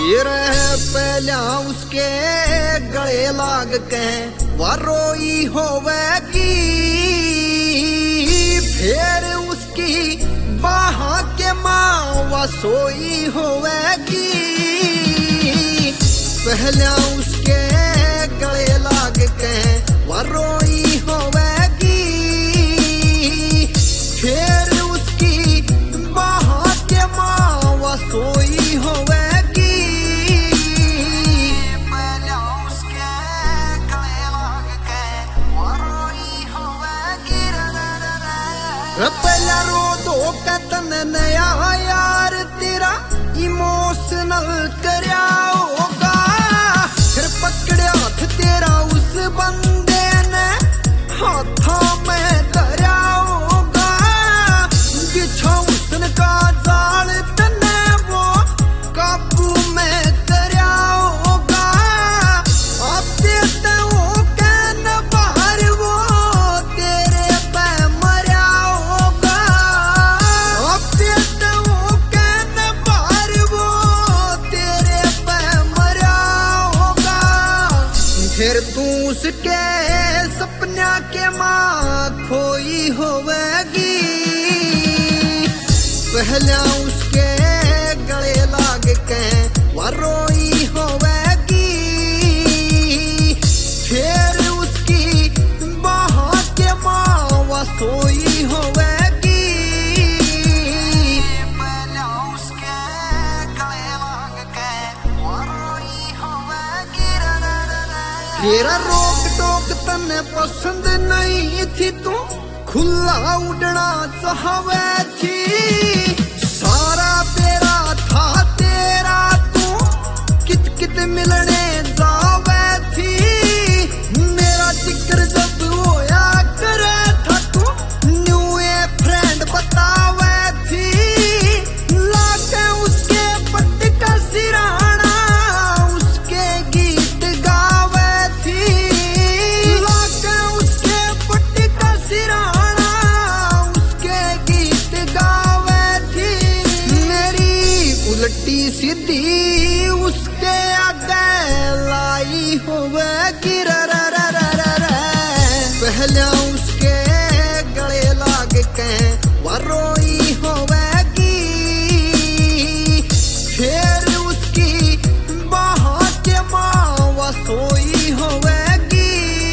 फिर पहला उसके गले लाग के वरोई होवेगी, फिर उसकी बाह के माँ सोई होवेगी। पहला उसके गले लाग के वरोई होवेगी, फिर उसकी बाह के माँ सोई होवेगी। पहला रो दो कतन नया यार तेरा इमोशनल करया होगा, फिर पकड़या हाथ तेरा उस बंदे ने हाथा में धरा होगा। बिछा हुस्न का जाल तने वो काबू में करया होगा। अब देते हो कैन बाहर वो तेरे पे मरया होगा। अब देते हो कैन बाहर वो तेरे पे मरया होगा। फिर तू उसके सपना के माँ खोई होवेगी। पहला उसके गले लाग के वरोई होवेगी, फिर उसकी बाह के माँ सोई होवेगी। पहला उसके गले लाग के वरोई होवेगी। तेरा रोक टोक तने पसंद नहीं थी, तू खुला उड़ना चाहवे थी। सारा तेरा था तेरा, तू कित कित मिलने जावे थी। मेरा जिक्र जब होया करे था, तू न्यू फ्रेंड बतावे थी। लाके उसके पट्टी का सिराना उसके गीत गावे थी। लाके उसके पट्टी का सिराना उसके गीत गावे थी। मेरी उल्टी सीधी उसके आगे लाई होवेगी। पहला उसके गले लाग के वरोई होवेगी, फिर उसकी बाह के माँ सोई होवेगी।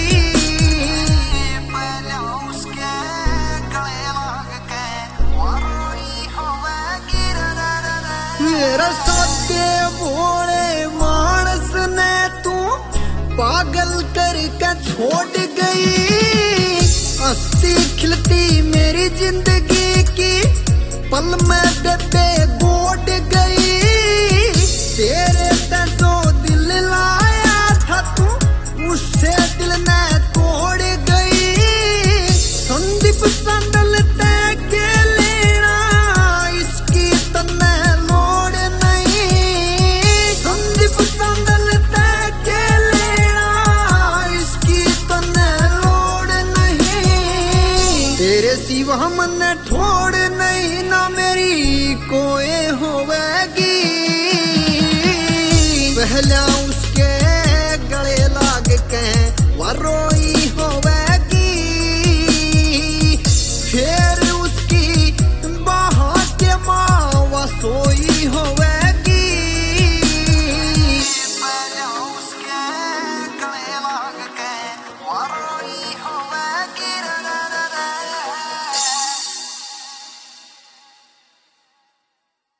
पहला उसके गले लाग के वरोई होवेगी। मेरा साथे भोले मानस ने तू पागल करके छोड़ गई। हंसती खिलती मेरी जिंदगी की पल में डब्बे गोड गई। तेरे ते जो दिल लाया था तू उससे दिल ने तोड़ गई। संदीप संदल ते के लेना इसकी तन्ने लोड़ नहीं। संदीप संदल ते के लेना इसकी तन्ने लोड़ नहीं। तेरे सिवा मन ठोड़ नहीं ना मेरी कोई होवेगी। पहला उसके गले लाग के वरोई होवेगी, फिर उसकी बाह के माँ सोई हो